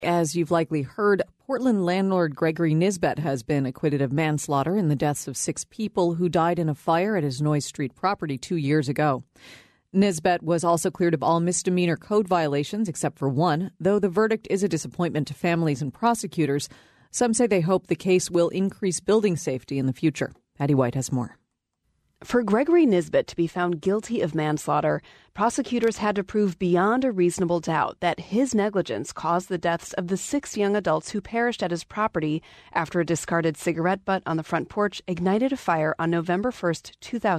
As you've likely heard, Portland landlord Gregory Nisbet has been acquitted of manslaughter in the deaths of 6 people who died in a fire at his Noyes Street property 2 years ago. Nisbet was also cleared of all misdemeanor code violations except for one, though the verdict is a disappointment to families and prosecutors. Some say they hope the case will increase building safety in the future. Patty White has more. For Gregory Nisbet to be found guilty of manslaughter, prosecutors had to prove beyond a reasonable doubt that his negligence caused the deaths of the 6 young adults who perished at his property after a discarded cigarette butt on the front porch ignited a fire on November 1st,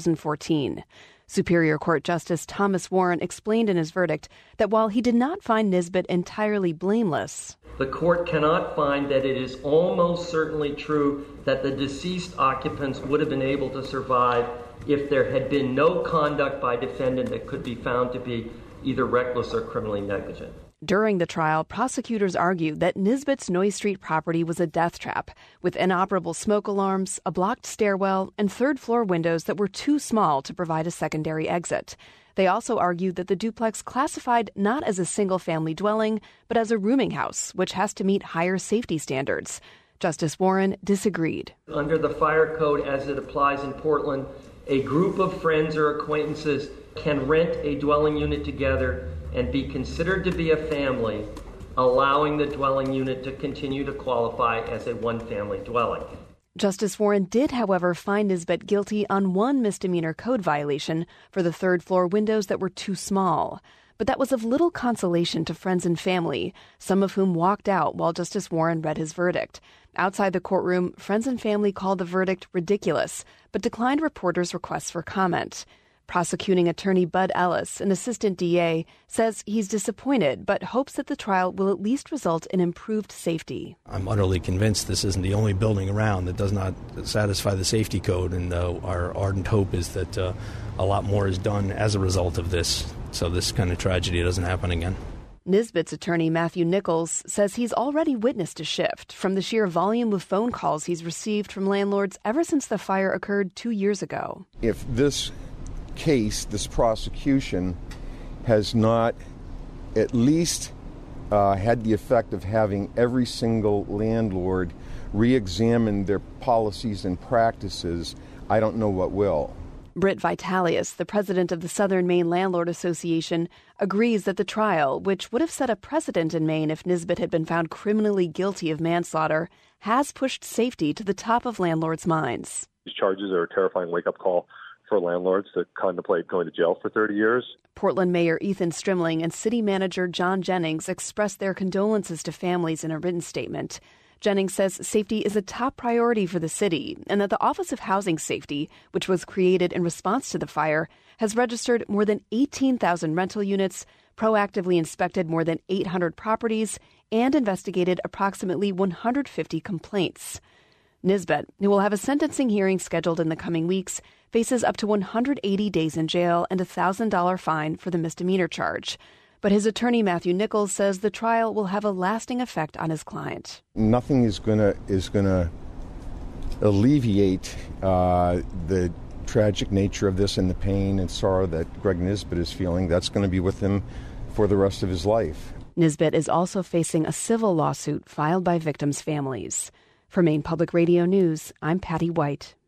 2014. Superior Court Justice Thomas Warren explained in his verdict that while he did not find Nisbet entirely blameless, the court cannot find that it is almost certainly true that the deceased occupants would have been able to survive if there had been no conduct by defendant that could be found to be either reckless or criminally negligent. During the trial, prosecutors argued that Nisbet's Noyes Street property was a death trap, with inoperable smoke alarms, a blocked stairwell, and third-floor windows that were too small to provide a secondary exit. They also argued that the duplex classified not as a single-family dwelling, but as a rooming house, which has to meet higher safety standards. Justice Warren disagreed. Under the fire code as it applies in Portland, a group of friends or acquaintances can rent a dwelling unit together and be considered to be a family, allowing the dwelling unit to continue to qualify as a one-family dwelling. Justice Warren did, however, find Nisbet guilty on one misdemeanor code violation for the third-floor windows that were too small. But that was of little consolation to friends and family, some of whom walked out while Justice Warren read his verdict. Outside the courtroom, friends and family called the verdict ridiculous, but declined reporters' requests for comment. Prosecuting attorney Bud Ellis, an assistant DA, says he's disappointed but hopes that the trial will at least result in improved safety. I'm utterly convinced this isn't the only building around that does not satisfy the safety code, and our ardent hope is that a lot more is done as a result of this, so this kind of tragedy doesn't happen again. Nisbet's attorney Matthew Nichols says he's already witnessed a shift from the sheer volume of phone calls he's received from landlords ever since the fire occurred 2 years ago. If this case, this prosecution, has not at least had the effect of having every single landlord re-examine their policies and practices, I don't know what will. Britt Vitalius, the president of the Southern Maine Landlord Association, agrees that the trial, which would have set a precedent in Maine if Nisbet had been found criminally guilty of manslaughter, has pushed safety to the top of landlords' minds. These charges are a terrifying wake-up call for landlords that contemplate going to jail for 30 years. Portland Mayor Ethan Strimling and City Manager John Jennings expressed their condolences to families in a written statement. Jennings says safety is a top priority for the city and that the Office of Housing Safety, which was created in response to the fire, has registered more than 18,000 rental units, proactively inspected more than 800 properties, and investigated approximately 150 complaints. Nisbet, who will have a sentencing hearing scheduled in the coming weeks, faces up to 180 days in jail and a $1,000 fine for the misdemeanor charge. But his attorney, Matthew Nichols, says the trial will have a lasting effect on his client. Nothing is going to alleviate the tragic nature of this and the pain and sorrow that Greg Nisbet is feeling. That's going to be with him for the rest of his life. Nisbet is also facing a civil lawsuit filed by victims' families. For Maine Public Radio News, I'm Patty White.